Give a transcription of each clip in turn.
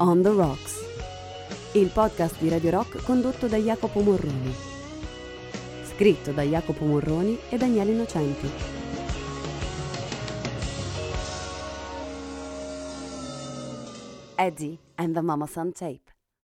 On the Rocks, il podcast di Radio Rock condotto da Jacopo Morroni, scritto da Jacopo Morroni e Daniele Innocenti. Eddie and the Mama Son Tape.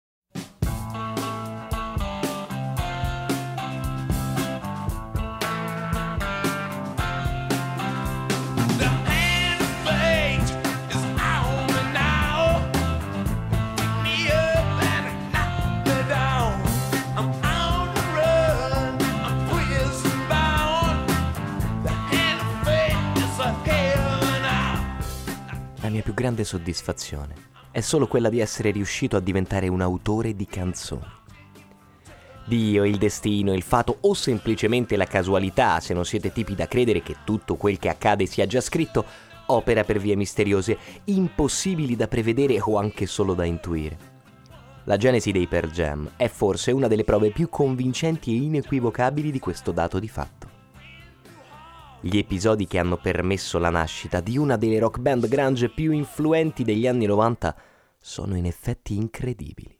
La mia più grande soddisfazione è solo quella di essere riuscito a diventare un autore di canzoni. Dio, il destino, il fato o semplicemente la casualità, se non siete tipi da credere che tutto quel che accade sia già scritto, opera per vie misteriose, impossibili da prevedere o anche solo da intuire. La genesi dei Pearl Jam è forse una delle prove più convincenti e inequivocabili di questo dato di fatto. Gli episodi che hanno permesso la nascita di una delle rock band grunge più influenti degli anni 90 sono in effetti incredibili.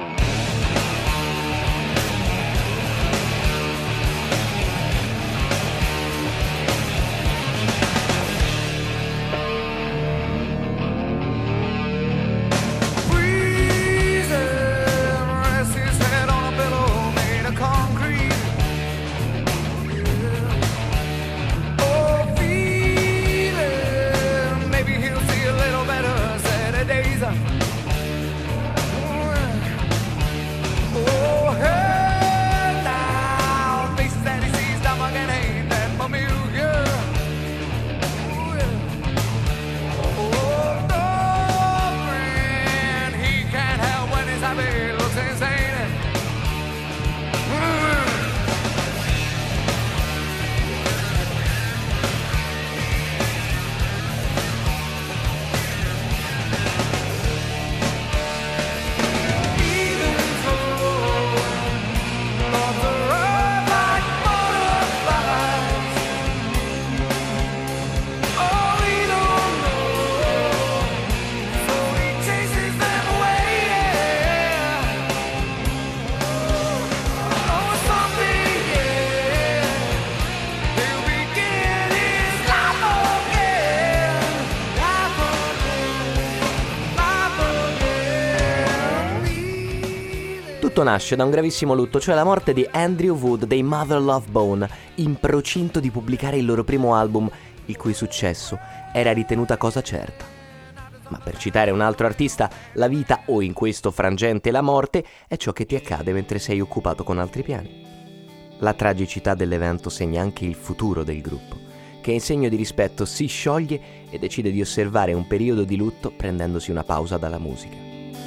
Tutto nasce da un gravissimo lutto, cioè la morte di Andrew Wood dei Mother Love Bone, in procinto di pubblicare il loro primo album, il cui successo era ritenuta cosa certa. Ma per citare un altro artista, la vita, o in questo frangente la morte, è ciò che ti accade mentre sei occupato con altri piani. La tragicità dell'evento segna anche il futuro del gruppo, che in segno di rispetto si scioglie e decide di osservare un periodo di lutto prendendosi una pausa dalla musica.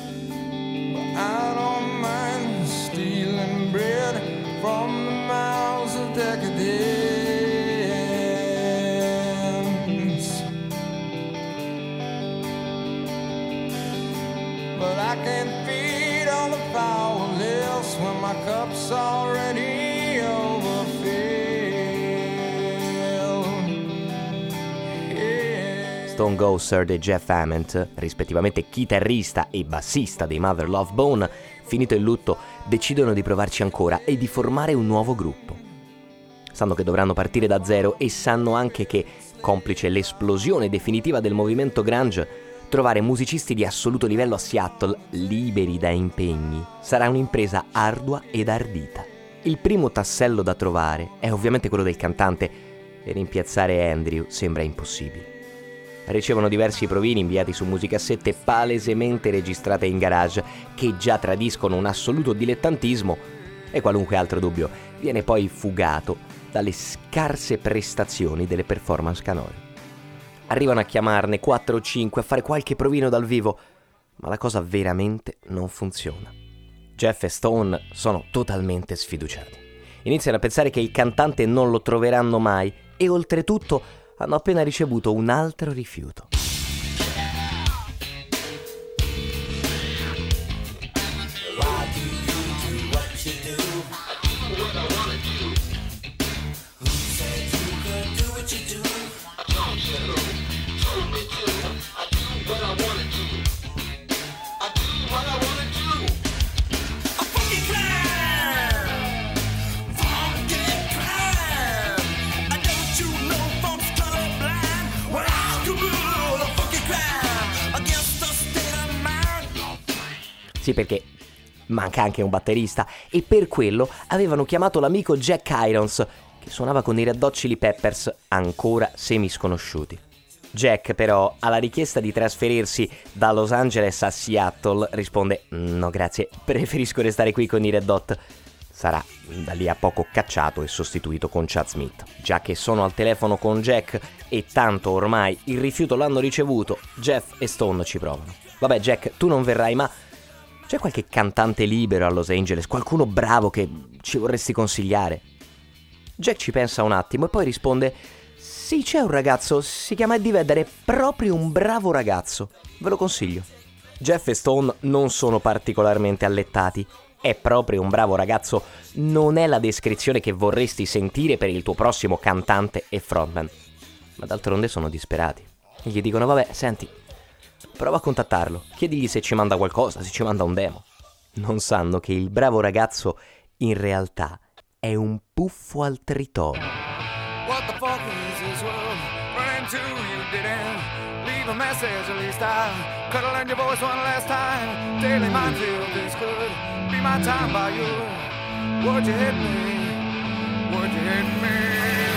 From the mouths of decadence, but I can't feed all the powerless when my cup's already overfilled. Yeah. Stone Gossard e Jeff Ament, rispettivamente chitarrista e bassista dei Mother Love Bone, finito il lutto, decidono di provarci ancora e di formare un nuovo gruppo. Sanno che dovranno partire da zero e sanno anche che, complice l'esplosione definitiva del movimento grunge, trovare musicisti di assoluto livello a Seattle, liberi da impegni, sarà un'impresa ardua ed ardita. Il primo tassello da trovare è ovviamente quello del cantante, e rimpiazzare Andrew sembra impossibile. Ricevono diversi provini inviati su musicassette palesemente registrate in garage, che già tradiscono un assoluto dilettantismo, e qualunque altro dubbio viene poi fugato dalle scarse prestazioni delle performance canore. Arrivano a chiamarne 4 o 5, a fare qualche provino dal vivo, ma la cosa veramente non funziona. Jeff e Stone sono totalmente sfiduciati. Iniziano a pensare che il cantante non lo troveranno mai e oltretutto hanno appena ricevuto un altro rifiuto. Sì, perché manca anche un batterista, e per quello avevano chiamato l'amico Jack Irons, che suonava con i Red Hot Chili Peppers, ancora semisconosciuti. Jack però alla richiesta di trasferirsi da Los Angeles a Seattle risponde: no grazie, preferisco restare qui con i Red Hot. Sarà da lì a poco cacciato e sostituito con Chad Smith. Già che sono al telefono con Jack e tanto ormai il rifiuto l'hanno ricevuto, Jeff e Stone ci provano. Vabbè Jack, tu non verrai, ma c'è qualche cantante libero a Los Angeles, qualcuno bravo che ci vorresti consigliare? Jack ci pensa un attimo e poi risponde: sì, c'è un ragazzo, si chiama Eddie Vedder, è proprio un bravo ragazzo, ve lo consiglio. Jeff e Stone non sono particolarmente allettati. È proprio un bravo ragazzo non è la descrizione che vorresti sentire per il tuo prossimo cantante e frontman. Ma d'altronde sono disperati e gli dicono: vabbè, senti, prova a contattarlo, chiedigli se ci manda qualcosa, se ci manda un demo. Non sanno che il bravo ragazzo in realtà è un puffo al tritono. What the fuck is this world? Run into you didn't leave a message, at least I cuddle in your voice one last time. Daily mind feel this could be my time by you. Would you hit me? Would you hit me?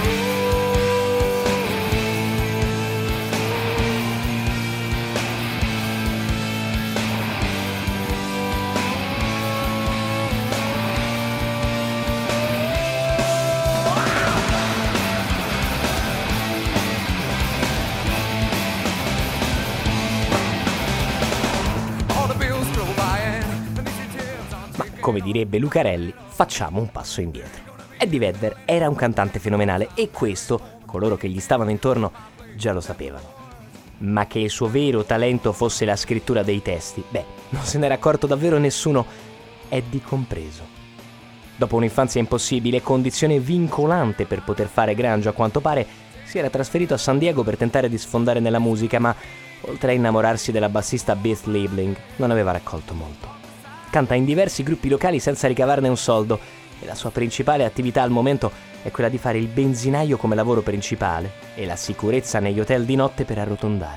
Come direbbe Lucarelli, facciamo un passo indietro. Eddie Vedder era un cantante fenomenale e questo, coloro che gli stavano intorno, già lo sapevano. Ma che il suo vero talento fosse la scrittura dei testi, non se n'era accorto davvero nessuno, Eddie compreso. Dopo un'infanzia impossibile e condizione vincolante per poter fare grunge, a quanto pare, si era trasferito a San Diego per tentare di sfondare nella musica, ma oltre a innamorarsi della bassista Beth Liebling, non aveva raccolto molto. Canta in diversi gruppi locali senza ricavarne un soldo e la sua principale attività al momento è quella di fare il benzinaio come lavoro principale e la sicurezza negli hotel di notte per arrotondare.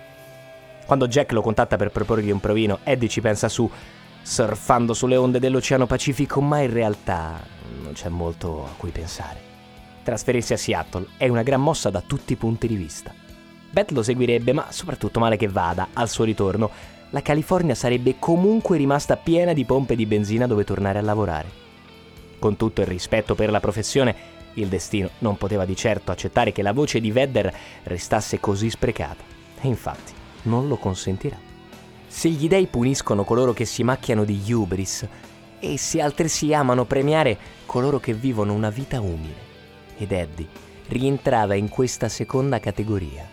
Quando Jack lo contatta per proporgli un provino, Eddie ci pensa su, surfando sulle onde dell'Oceano Pacifico, ma in realtà non c'è molto a cui pensare. Trasferirsi a Seattle è una gran mossa da tutti i punti di vista. Beth lo seguirebbe, ma soprattutto male che vada, al suo ritorno la California sarebbe comunque rimasta piena di pompe di benzina dove tornare a lavorare. Con tutto il rispetto per la professione, il destino non poteva di certo accettare che la voce di Vedder restasse così sprecata, e infatti non lo consentirà. Se gli dei puniscono coloro che si macchiano di hubris, e se altresì amano premiare coloro che vivono una vita umile, ed Eddie rientrava in questa seconda categoria.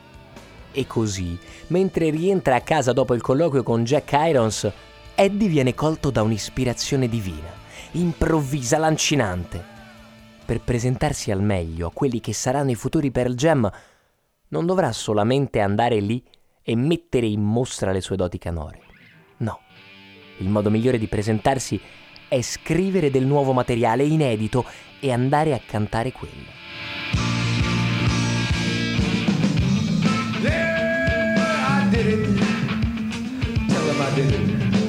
E così, mentre rientra a casa dopo il colloquio con Jack Irons, Eddie viene colto da un'ispirazione divina, improvvisa, lancinante. Per presentarsi al meglio a quelli che saranno i futuri Pearl Jam, non dovrà solamente andare lì e mettere in mostra le sue doti canore. No, il modo migliore di presentarsi è scrivere del nuovo materiale inedito e andare a cantare quello. Did it. Tell him I did it.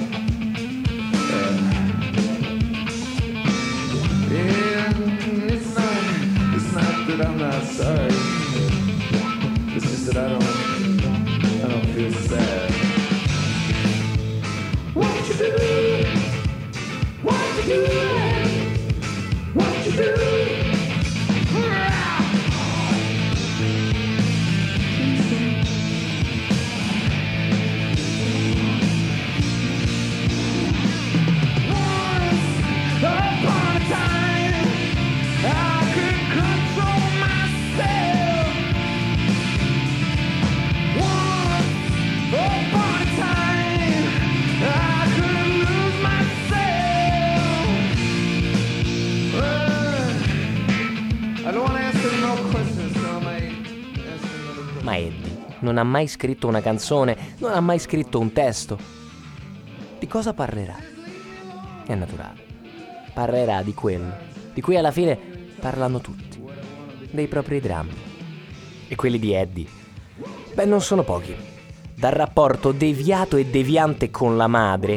Yeah, it's not that I'm not sorry. It's just that I don't feel sad. What you do? What you do? What you do? Ma Eddie non ha mai scritto una canzone, non ha mai scritto un testo. Di cosa parlerà? È naturale. Parlerà di quello, di cui alla fine parlano tutti, dei propri drammi. E quelli di Eddie, non sono pochi. Dal rapporto deviato e deviante con la madre,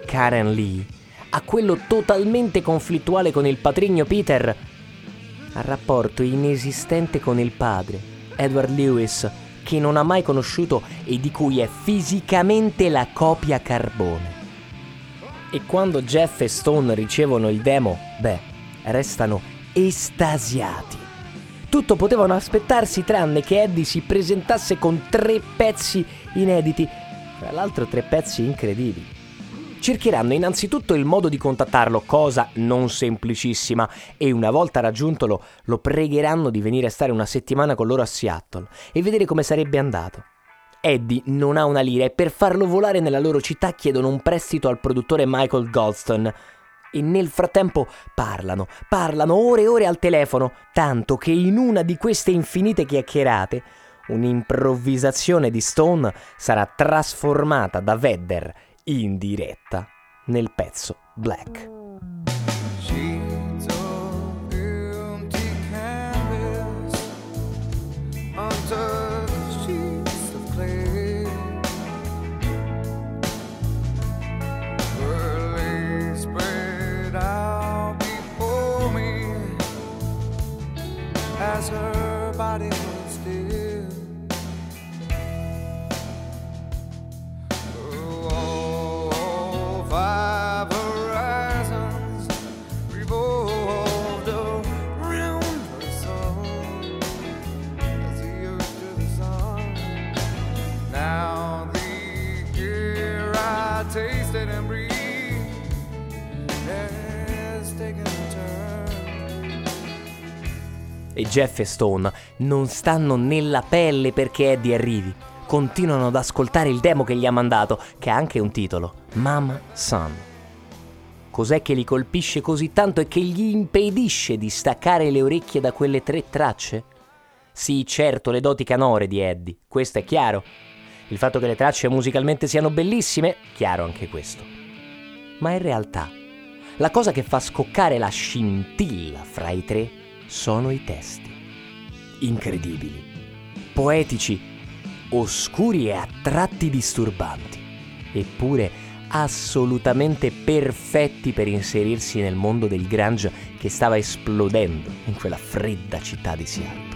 Karen Lee, a quello totalmente conflittuale con il patrigno Peter, al rapporto inesistente con il padre, Edward Lewis, che non ha mai conosciuto e di cui è fisicamente la copia carbone. E quando Jeff e Stone ricevono il demo, restano estasiati. Tutto potevano aspettarsi tranne che Eddie si presentasse con 3 pezzi inediti, tra l'altro 3 pezzi incredibili. Cercheranno innanzitutto il modo di contattarlo, cosa non semplicissima, e una volta raggiuntolo lo pregheranno di venire a stare una settimana con loro a Seattle e vedere come sarebbe andato. Eddie non ha una lira e per farlo volare nella loro città chiedono un prestito al produttore Michael Goldstone. E nel frattempo parlano ore e ore al telefono, tanto che in una di queste infinite chiacchierate un'improvvisazione di Stone sarà trasformata da Vedder in diretta nel pezzo Black. Sheets of empty canvas, untouched sheets of clay, her legs spread out before me as her body was still. Five horizons revolved around her sun, as the earth to the sun. Now the air I tasted and breathed has taken a turn. E Jeff e Stone non stanno nella pelle perché Eddie arrivi. Continuano ad ascoltare il demo che gli ha mandato, che ha anche un titolo, Mama Son. Cos'è che li colpisce così tanto e che gli impedisce di staccare le orecchie da quelle 3 tracce? Sì, certo, le doti canore di Eddie, questo è chiaro. Il fatto che le tracce musicalmente siano bellissime, chiaro anche questo. Ma in realtà, la cosa che fa scoccare la scintilla fra i 3 sono i testi. Incredibili, poetici, oscuri e a tratti disturbanti, eppure assolutamente perfetti per inserirsi nel mondo del grunge che stava esplodendo in quella fredda città di Seattle.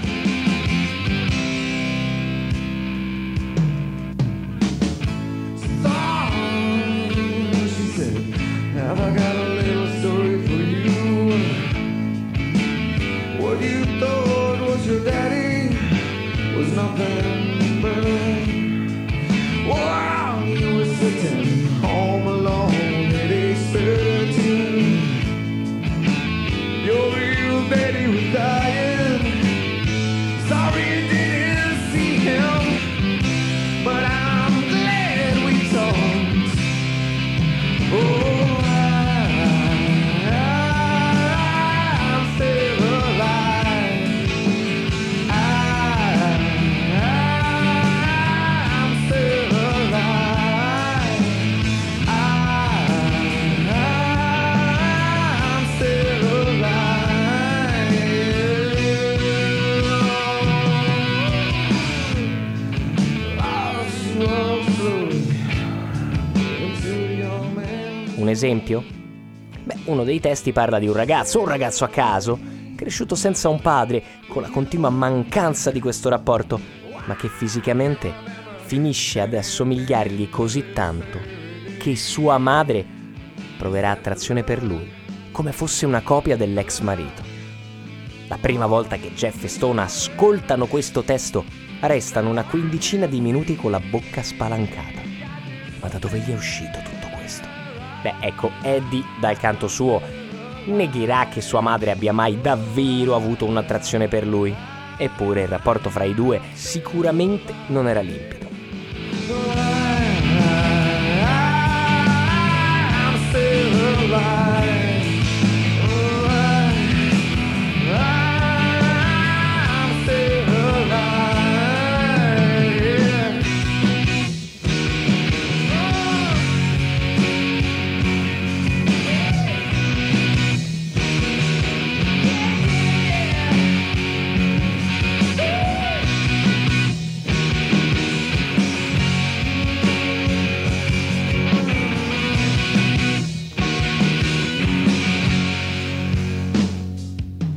Un esempio? Uno dei testi parla di un ragazzo a caso, cresciuto senza un padre, con la continua mancanza di questo rapporto, ma che fisicamente finisce ad assomigliargli così tanto che sua madre proverà attrazione per lui, come fosse una copia dell'ex marito. La prima volta che Jeff e Stone ascoltano questo testo, restano una 15 di minuti con la bocca spalancata. Ma da dove gli è uscito tutto questo? Ecco, Eddie, dal canto suo, negherà che sua madre abbia mai davvero avuto un'attrazione per lui. Eppure il rapporto fra i due sicuramente non era limpido.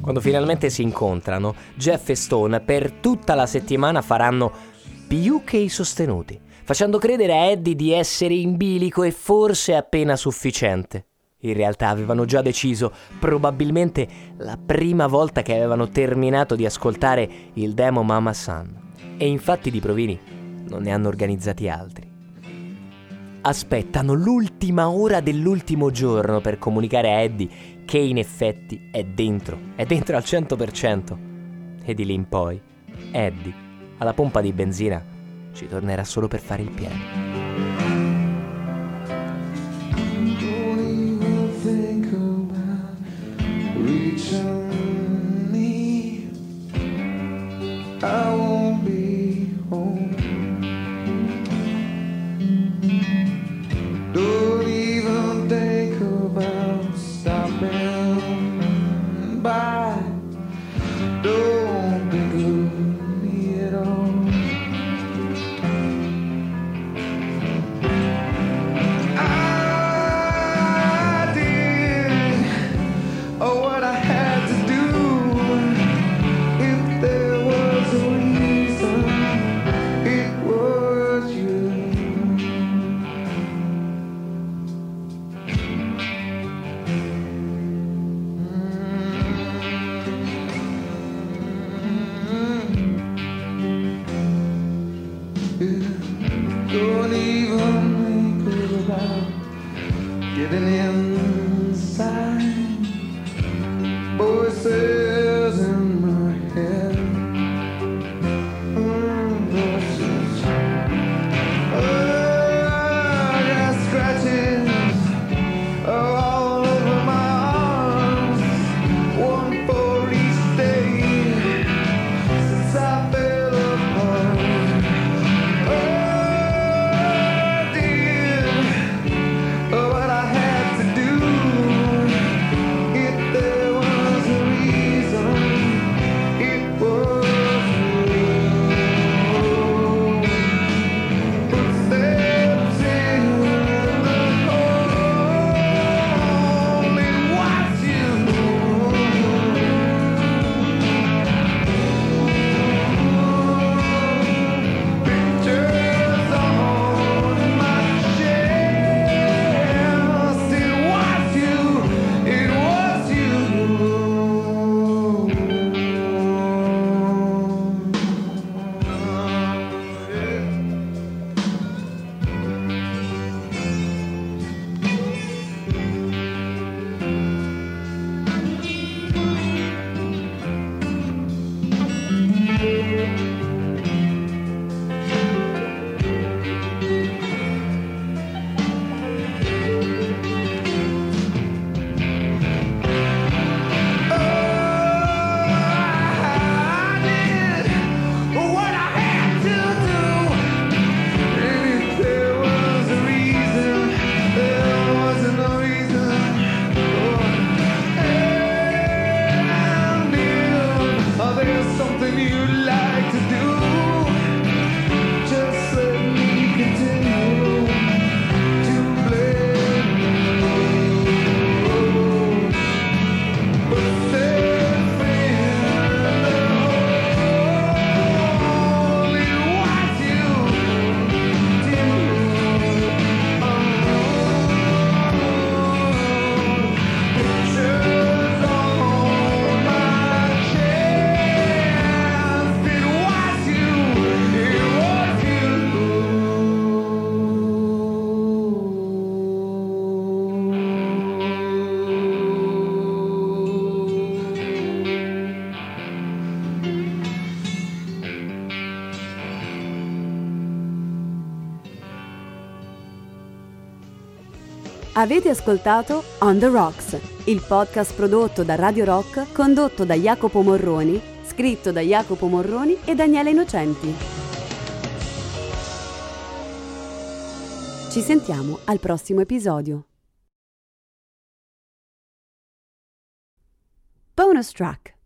Quando finalmente si incontrano, Jeff e Stone per tutta la settimana faranno più che i sostenuti, facendo credere a Eddie di essere in bilico e forse appena sufficiente. In realtà avevano già deciso, probabilmente la prima volta che avevano terminato di ascoltare il demo Mama Sun. E infatti di provini non ne hanno organizzati altri. Aspettano l'ultima ora dell'ultimo giorno per comunicare a Eddie che in effetti è dentro al 100%. E di lì in poi Eddie alla pompa di benzina ci tornerà solo per fare il pieno. I won't be home. Don't even think about stopping by. Don't think of me at all. I did what I had to do. If there was a reason, it was you. Don't even think about getting inside. Voices in my head. Voices. I got scratches all over my arms. One for each day since I fell apart. I did what I had to do. If there was a reason, it was you. Footsteps in the hall, it was you. Pictures on my shelf, it was you, it was you. I did what I had to do. And if there was a reason, there wasn't no reason. And there's something you'd like to do. Just let me continue to blame you. But there's been only what you do. Pictures on my chest. It was you. It was you. Avete ascoltato On the Rocks, il podcast prodotto da Radio Rock, condotto da Jacopo Morroni, scritto da Jacopo Morroni e Daniele Innocenti. Ci sentiamo al prossimo episodio. Bonus track.